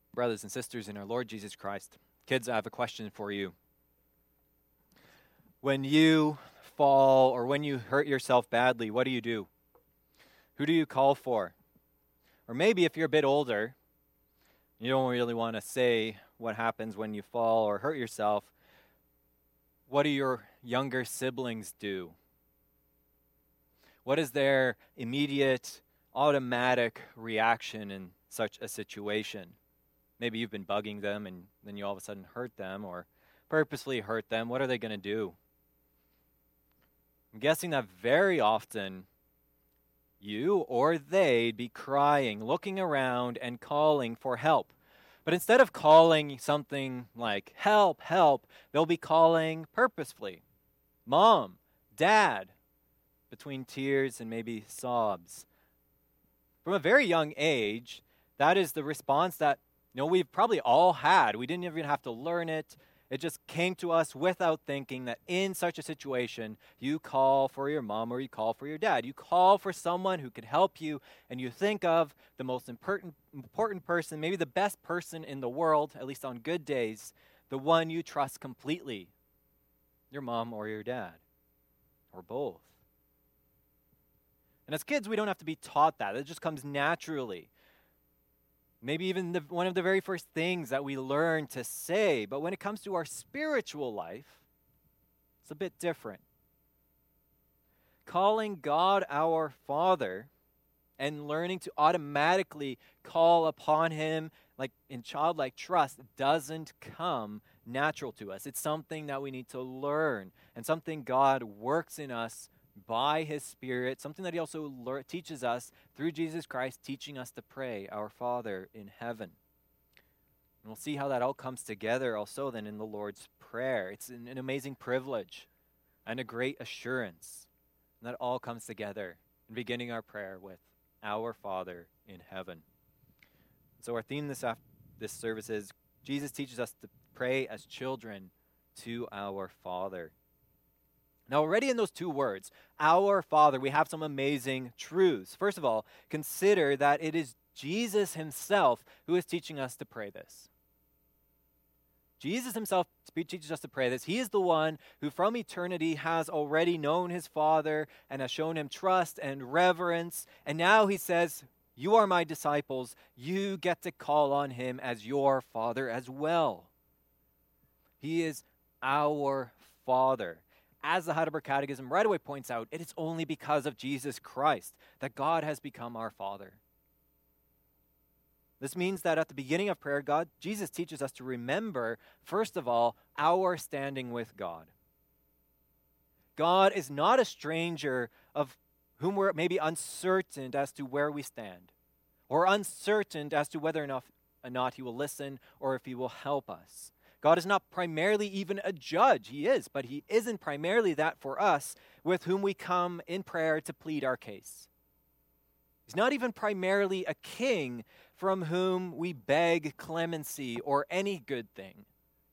Brothers and sisters in our Lord Jesus Christ, kids, I have a question for you. When you fall or when you hurt yourself badly, what do? Who do you call for? Or maybe if you're a bit older, you don't really want to say what happens when you fall or hurt yourself, what do your younger siblings do? What is their immediate, automatic reaction in such a situation? Maybe you've been bugging them and then you all of a sudden hurt them or purposely hurt them. What are they going to do? I'm guessing that very often you or they'd be crying, looking around and calling for help. But instead of calling something like help, help, they'll be calling purposefully, Mom, Dad, between tears and maybe sobs. From a very young age, that is the response that we've probably all had. We didn't even have to learn it. It just came to us without thinking that in such a situation, you call for your mom or you call for your dad. You call for someone who could help you, and you think of the most important person, maybe the best person in the world, at least on good days, the one you trust completely, your mom or your dad, or both. And as kids, we don't have to be taught that. It just comes naturally. Maybe even one of the very first things that we learn to say. But when it comes to our spiritual life, it's a bit different. Calling God our Father and learning to automatically call upon Him like in childlike trust doesn't come natural to us. It's something that we need to learn and something God works in us by His Spirit, something that He also teaches us through Jesus Christ, teaching us to pray, Our Father in heaven. And we'll see how that all comes together also then in the Lord's Prayer. It's an amazing privilege and a great assurance. And that all comes together in beginning our prayer with Our Father in heaven. So our theme this service is Jesus teaches us to pray as children to our Father. Now, already in those two words, Our Father, we have some amazing truths. First of all, consider that it is Jesus Himself who is teaching us to pray this. Jesus Himself teaches us to pray this. He is the one who from eternity has already known His Father and has shown Him trust and reverence. And now He says, you are my disciples. You get to call on Him as your Father as well. He is our Father. As the Heidelberg Catechism right away points out, it is only because of Jesus Christ that God has become our Father. This means that at the beginning of prayer, Jesus teaches us to remember, first of all, our standing with God. God is not a stranger of whom we're maybe uncertain as to where we stand, or uncertain as to whether or not He will listen or if He will help us. God is not primarily even a judge. He is, but He isn't primarily that for us with whom we come in prayer to plead our case. He's not even primarily a king from whom we beg clemency or any good thing.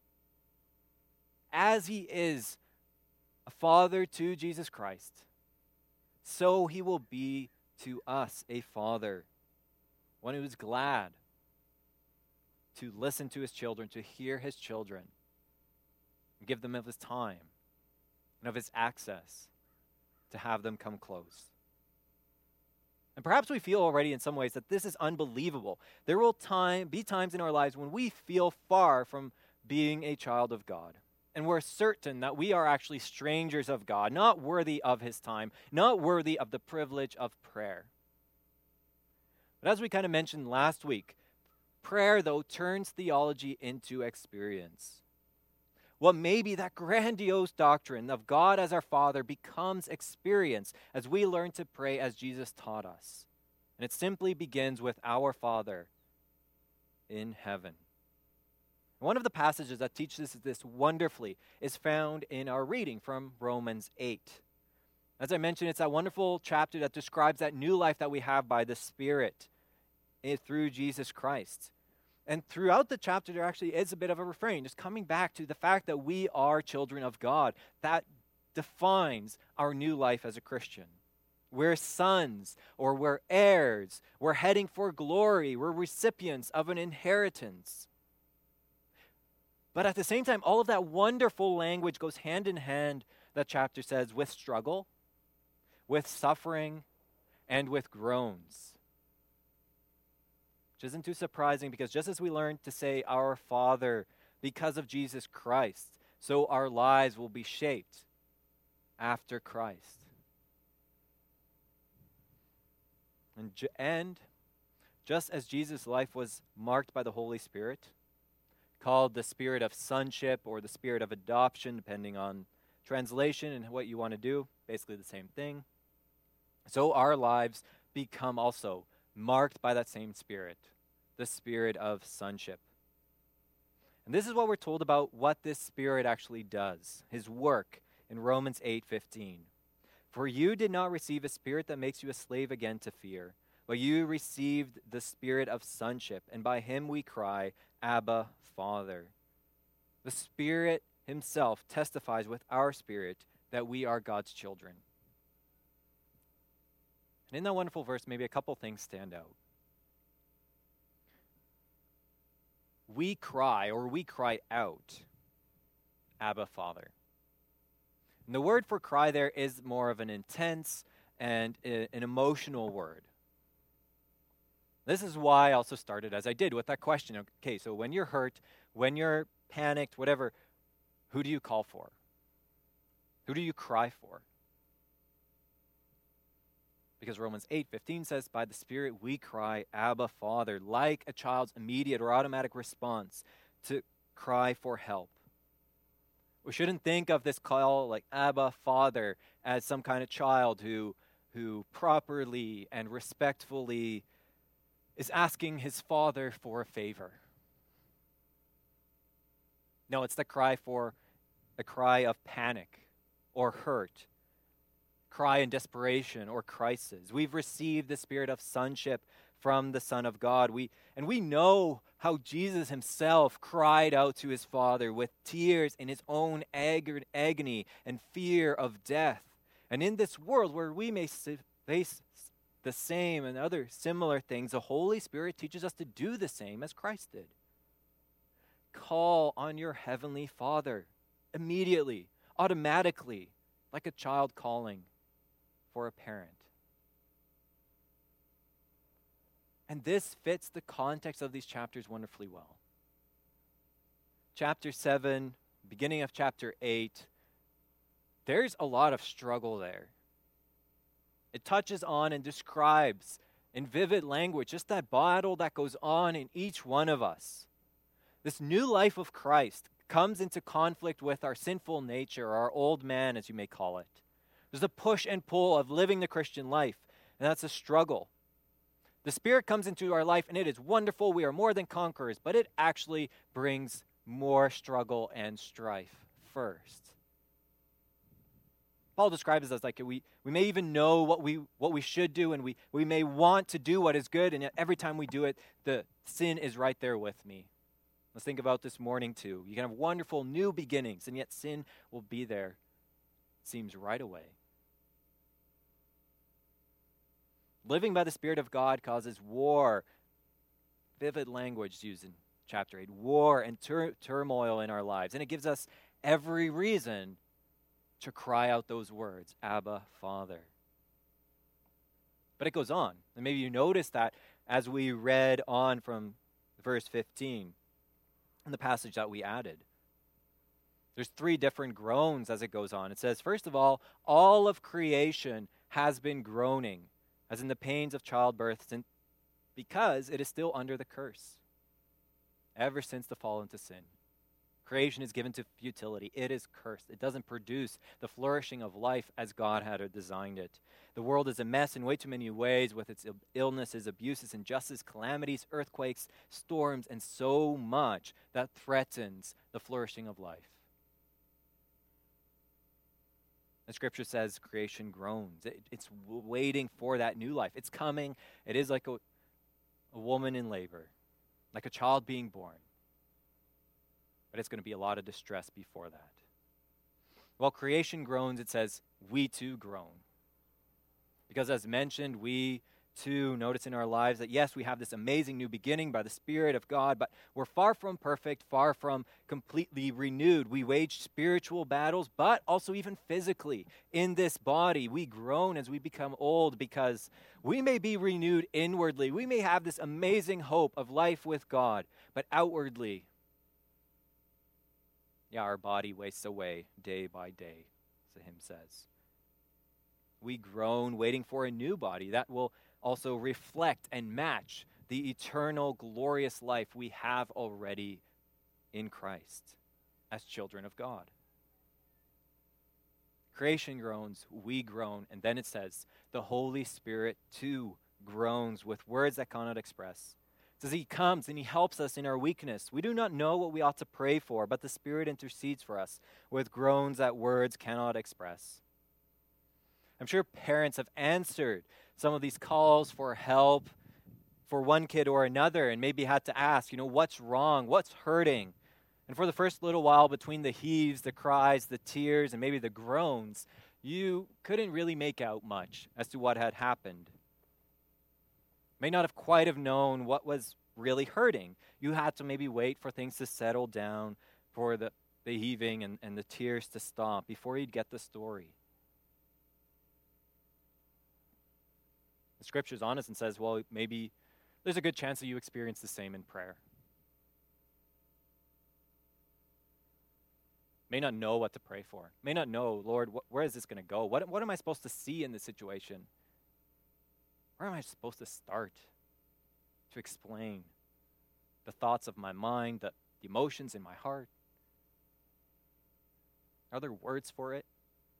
As He is a Father to Jesus Christ, so He will be to us a Father, one who is glad to listen to His children, to hear His children, and give them of His time and of His access to have them come close. And perhaps we feel already in some ways that this is unbelievable. There will be times in our lives when we feel far from being a child of God. And we're certain that we are actually strangers of God, not worthy of His time, not worthy of the privilege of prayer. But as we kind of mentioned last week, prayer, though, turns theology into experience. What may be that grandiose doctrine of God as our Father becomes experience as we learn to pray as Jesus taught us. And it simply begins with Our Father in heaven. One of the passages that teaches this wonderfully is found in our reading from Romans 8. As I mentioned, it's that wonderful chapter that describes that new life that we have by the Spirit through Jesus Christ. And throughout the chapter, there actually is a bit of a refrain, just coming back to the fact that we are children of God. That defines our new life as a Christian. We're sons, or we're heirs. We're heading for glory. We're recipients of an inheritance. But at the same time, all of that wonderful language goes hand in hand, that chapter says, with struggle, with suffering, and with groans. Which isn't too surprising, because just as we learned to say our Father because of Jesus Christ, so our lives will be shaped after Christ. And just as Jesus' life was marked by the Holy Spirit, called the spirit of sonship or the spirit of adoption, depending on translation and what you want to do, basically the same thing, so our lives become also marked by that same spirit, the spirit of sonship. And this is what we're told about what this spirit actually does, his work in Romans 8:15. For you did not receive a spirit that makes you a slave again to fear, but you received the spirit of sonship, and by him we cry, Abba, Father. The Spirit himself testifies with our spirit that we are God's children. And in that wonderful verse, maybe a couple things stand out. We cry, or we cry out, Abba, Father. And the word for cry there is more of an intense and an emotional word. This is why I also started as I did with that question. Okay, so when you're hurt, when you're panicked, whatever, who do you call for? Who do you cry for? Because Romans 8:15 says, by the Spirit we cry, Abba, Father, like a child's immediate or automatic response to cry for help. We shouldn't think of this call like Abba, Father, as some kind of child who properly and respectfully is asking his father for a favor. No, it's the cry of panic or hurt, cry in desperation or crisis. We've received the spirit of sonship from the Son of God. We know how Jesus himself cried out to his Father with tears in his own agony and fear of death. And in this world where we may face the same and other similar things, the Holy Spirit teaches us to do the same as Christ did. Call on your heavenly Father immediately, automatically, like a child calling for a parent. And this fits the context of these chapters wonderfully well. Chapter 7, beginning of chapter 8, there's a lot of struggle there. It touches on and describes in vivid language just that battle that goes on in each one of us. This new life of Christ comes into conflict with our sinful nature, our old man, as you may call it. There's a push and pull of living the Christian life, and that's a struggle. The Spirit comes into our life, and it is wonderful. We are more than conquerors, but it actually brings more struggle and strife first. Paul describes it as like we may even know what we should do, and we may want to do what is good, and yet every time we do it, the sin is right there with me. Let's think about this morning too. You can have wonderful new beginnings, and yet sin will be there, it seems, right away. Living by the Spirit of God causes war. Vivid language used in chapter 8. War and turmoil in our lives. And it gives us every reason to cry out those words, Abba, Father. But it goes on. And maybe you noticed that as we read on from verse 15 in the passage that we added. There's 3 different groans as it goes on. It says, first of all of creation has been groaning, as in the pains of childbirth, because it is still under the curse, ever since the fall into sin. Creation is given to futility. It is cursed. It doesn't produce the flourishing of life as God had designed it. The world is a mess in way too many ways, with its illnesses, abuses, injustice, calamities, earthquakes, storms, and so much that threatens the flourishing of life. The Scripture says creation groans. It's waiting for that new life. It's coming. It is like a woman in labor, like a child being born. But it's going to be a lot of distress before that. While creation groans, it says, we too groan. Because as mentioned, we too notice in our lives that yes, we have this amazing new beginning by the Spirit of God, but we're far from perfect, far from completely renewed. We wage spiritual battles, but also even physically in this body. We groan as we become old because we may be renewed inwardly. We may have this amazing hope of life with God, but outwardly, our body wastes away day by day, as the hymn says. We groan waiting for a new body that will also reflect and match the eternal, glorious life we have already in Christ as children of God. Creation groans, we groan, and then it says, the Holy Spirit too groans with words that cannot express. It says he comes and he helps us in our weakness. We do not know what we ought to pray for, but the Spirit intercedes for us with groans that words cannot express. I'm sure parents have answered some of these calls for help for one kid or another and maybe had to ask, what's wrong? What's hurting? And for the first little while between the heaves, the cries, the tears, and maybe the groans, you couldn't really make out much as to what had happened. May not have quite have known what was really hurting. You had to maybe wait for things to settle down, for the heaving and the tears to stop before you'd get the story. The Scripture's honest and says, well, maybe there's a good chance that you experience the same in prayer. May not know what to pray for. May not know, Lord, where is this going to go? What am I supposed to see in this situation? Where am I supposed to start to explain the thoughts of my mind, the emotions in my heart? Are there words for it?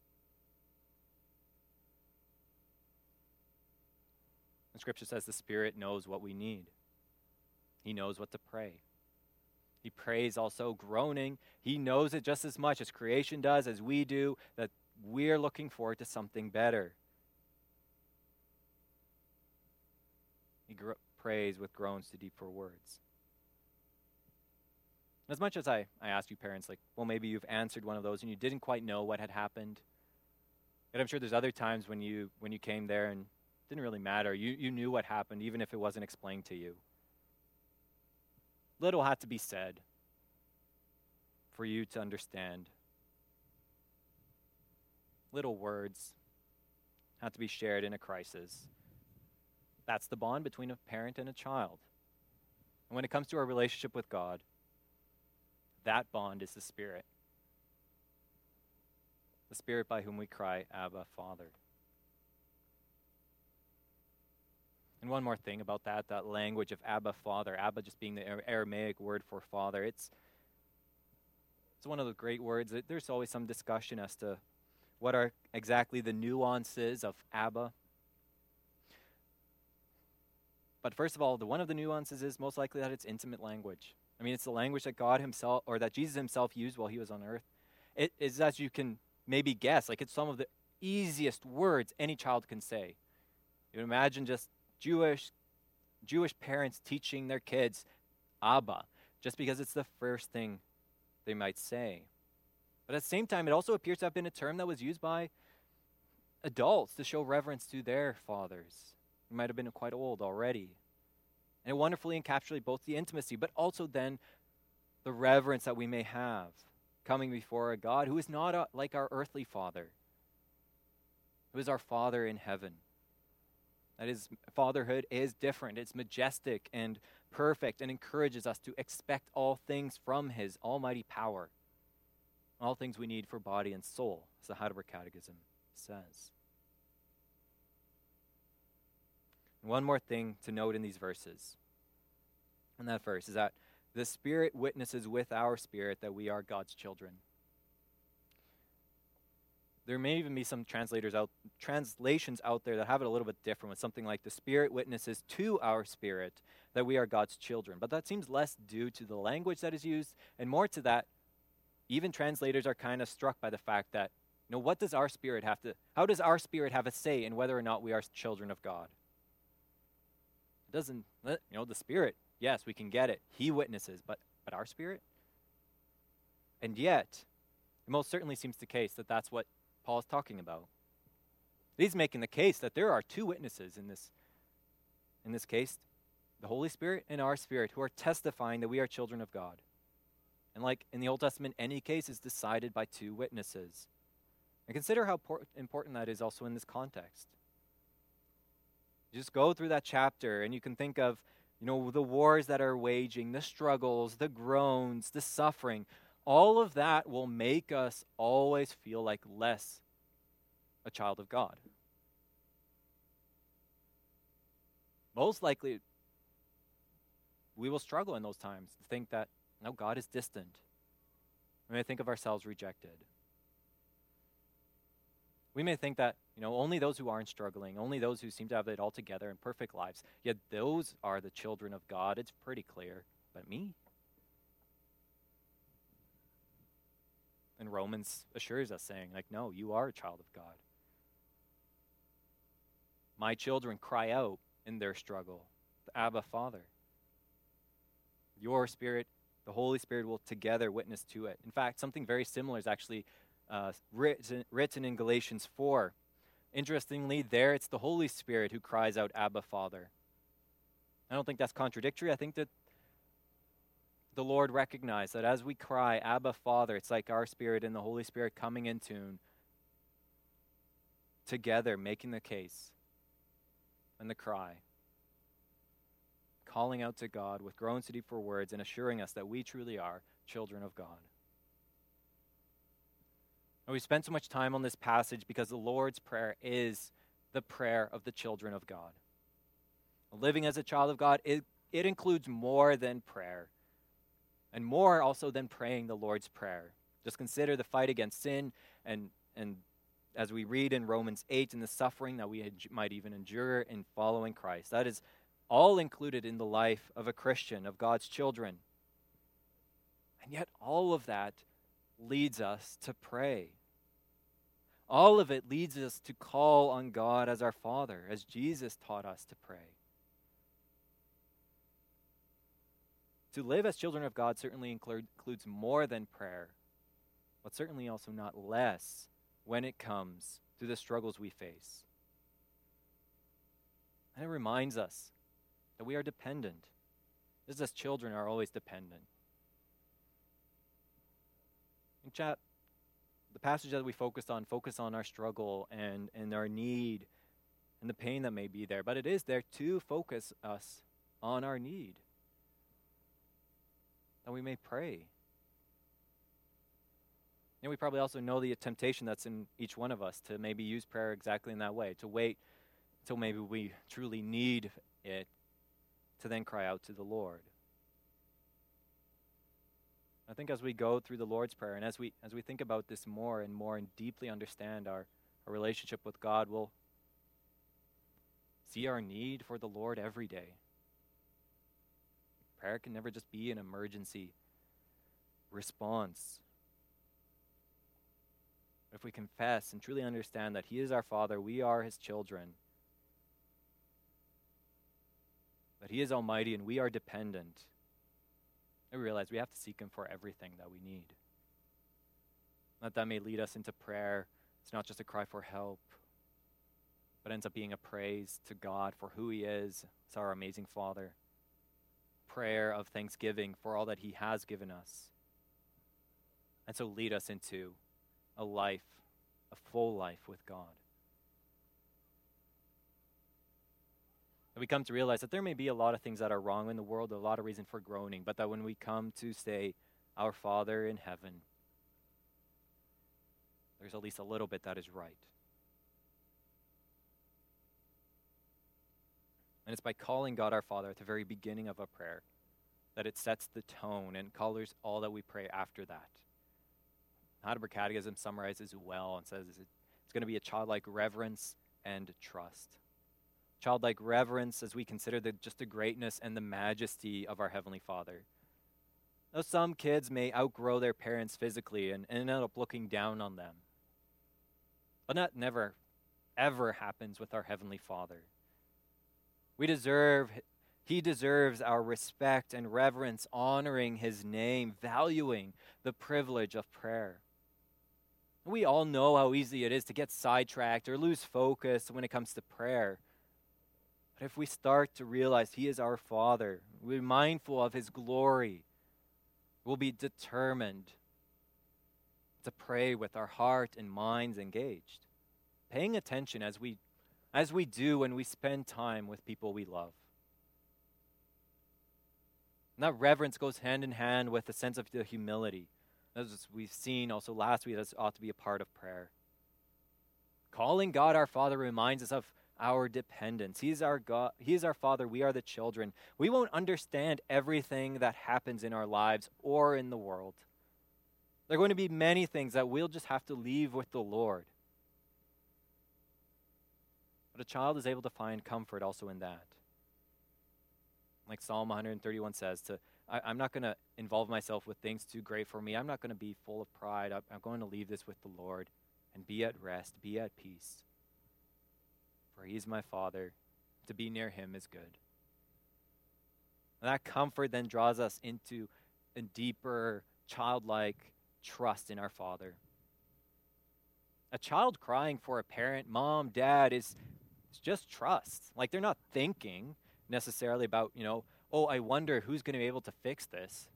The Scripture says the Spirit knows what we need. He knows what to pray. He prays also groaning. He knows it just as much as creation does, as we do, that we're looking forward to something better. He prays with groans too deep for words. As much as I asked you parents, maybe you've answered one of those and you didn't quite know what had happened. But I'm sure there's other times when you came there and it didn't really matter. You knew what happened, even if it wasn't explained to you. Little had to be said for you to understand. Little words had to be shared in a crisis. That's the bond between a parent and a child. And when it comes to our relationship with God, that bond is the Spirit. The Spirit by whom we cry, Abba, Father. And one more thing about that language of Abba, Father, Abba just being the Aramaic word for father, it's one of the great words. There's always some discussion as to what are exactly the nuances of Abba. But first of all, one of the nuances is most likely that it's intimate language. I mean, it's the language that God himself, or that Jesus himself used while he was on earth. It is, as you can maybe guess, it's some of the easiest words any child can say. You imagine just Jewish parents teaching their kids Abba, just because it's the first thing they might say. But at the same time, it also appears to have been a term that was used by adults to show reverence to their fathers, who might have been quite old already. And it wonderfully encapsulates both the intimacy, but also then the reverence that we may have coming before a God who is not like our earthly father, who is our Father in heaven. That is, fatherhood is different. It's majestic and perfect and encourages us to expect all things from his almighty power. All things we need for body and soul, as the Heidelberg Catechism says. And one more thing to note in these verses, in that verse, is that the Spirit witnesses with our spirit that we are God's children. There may even be some translations out there that have it a little bit different, with something like the Spirit witnesses to our spirit that we are God's children. But that seems less due to the language that is used, and more to that, even translators are kind of struck by the fact that, what does our spirit how does our spirit have a say in whether or not we are children of God? It doesn't, the Spirit, yes, we can get it. He witnesses, but our spirit? And yet, it most certainly seems the case that that's what Paul is talking about. He's making the case that there are two witnesses in this case, the Holy Spirit and our spirit, who are testifying that we are children of God. And like in the Old Testament, any case is decided by two witnesses. And consider how important that is also in this context. You just go through that chapter and you can think of, the wars that are waging, the struggles, the groans, the suffering. All of that will make us always feel like less a child of God. Most likely, we will struggle in those times to think that, no, God is distant. We may think of ourselves rejected. We may think that, only those who aren't struggling, only those who seem to have it all together and perfect lives, yet those are the children of God. It's pretty clear. But me? And Romans assures us, saying, no, you are a child of God. My children cry out in their struggle, the Abba, Father. Your spirit, the Holy Spirit, will together witness to it. In fact, something very similar is actually written in Galatians 4. Interestingly, there it's the Holy Spirit who cries out, Abba, Father. I don't think that's contradictory. I think that the Lord recognized that as we cry, Abba, Father, it's like our spirit and the Holy Spirit coming in tune together, making the case and the cry, calling out to God with groans too deep for words and assuring us that we truly are children of God. And we spent so much time on this passage because the Lord's Prayer is the prayer of the children of God. Living as a child of God, it includes more than prayer, and more also than praying the Lord's Prayer. Just consider the fight against sin, and as we read in Romans 8, and the suffering that we might even endure in following Christ. That is all included in the life of a Christian, of God's children. And yet all of that leads us to pray. All of it leads us to call on God as our Father, as Jesus taught us to pray. To live as children of God certainly includes more than prayer, but certainly also not less when it comes to the struggles we face. And it reminds us that we are dependent, just as children are always dependent. In chat, the passage that we focus on our struggle and our need and the pain that may be there, but it is there to focus us on our need, that we may pray. And we probably also know the temptation that's in each one of us to maybe use prayer exactly in that way, to wait until maybe we truly need it, to then cry out to the Lord. I think as we go through the Lord's Prayer and as we think about this more and more and deeply understand our relationship with God, we'll see our need for the Lord every day. Prayer can never just be an emergency response. If we confess and truly understand that He is our Father, we are His children, that He is almighty and we are dependent, and we realize we have to seek Him for everything that we need. That may lead us into prayer. It's not just a cry for help, but ends up being a praise to God for who He is as our amazing Father. Prayer of thanksgiving for all that He has given us. And so lead us into a full life with God. And we come to realize that there may be a lot of things that are wrong in the world, a lot of reason for groaning, but that when we come to say, Our Father in heaven, there's at least a little bit that is right. And it's by calling God our Father at the very beginning of a prayer that it sets the tone and colors all that we pray after that. Heidelberg Catechism summarizes well and says it's going to be a childlike reverence and trust. Childlike reverence as we consider just the greatness and the majesty of our Heavenly Father. Now, some kids may outgrow their parents physically and end up looking down on them. But that never, ever happens with our Heavenly Father. He deserves our respect and reverence, honoring His name, valuing the privilege of prayer. We all know how easy it is to get sidetracked or lose focus when it comes to prayer. But if we start to realize He is our Father, we're mindful of His glory, we'll be determined to pray with our heart and minds engaged, paying attention as we do when we spend time with people we love. And that reverence goes hand in hand with a sense of the humility. As we've seen also last week, that ought to be a part of prayer. Calling God our Father reminds us of our dependence. He is our God. He is our Father. We are the children. We won't understand everything that happens in our lives or in the world. There are going to be many things that we'll just have to leave with the Lord. But a child is able to find comfort also in that. Like Psalm 131 says, I'm not going to involve myself with things too great for me. I'm not going to be full of pride. I'm going to leave this with the Lord and be at rest, be at peace. For He is my Father. To be near Him is good. And that comfort then draws us into a deeper, childlike trust in our Father. A child crying for a parent, mom, dad, is just trust. Like they're not thinking necessarily about, oh, I wonder who's going to be able to fix this.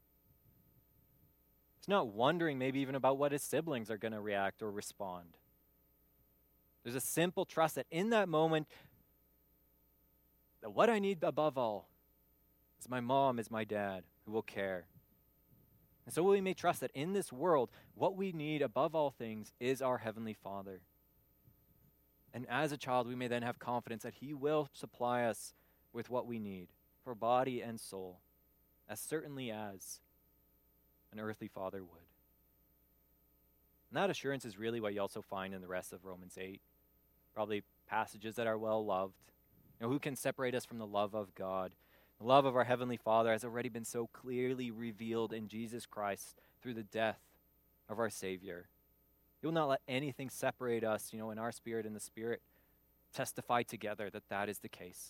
It's not wondering maybe even about what his siblings are going to react or respond. There's a simple trust that in that moment, that what I need above all is my mom, is my dad, who will care. And so we may trust that in this world, what we need above all things is our Heavenly Father. And as a child, we may then have confidence that He will supply us with what we need for body and soul, as certainly as an earthly father would. And that assurance is really what you also find in the rest of Romans 8. Probably passages that are well loved. Who can separate us from the love of God? The love of our Heavenly Father has already been so clearly revealed in Jesus Christ through the death of our Savior. He will not let anything separate us, in our spirit and the Spirit testify together that that is the case.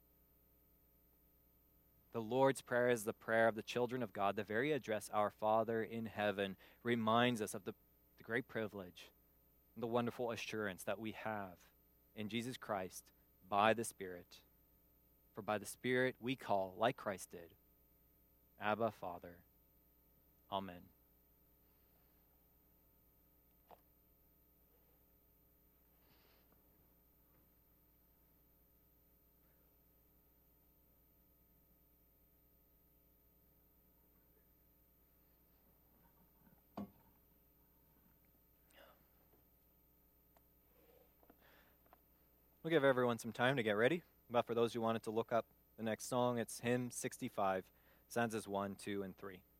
The Lord's Prayer is the prayer of the children of God. The very address, Our Father in heaven, reminds us of the great privilege and the wonderful assurance that we have in Jesus Christ by the Spirit. For by the Spirit we call, like Christ did, Abba, Father. Amen. We'll give everyone some time to get ready. But for those who wanted to look up the next song, it's hymn 65, stanzas 1, 2, and 3.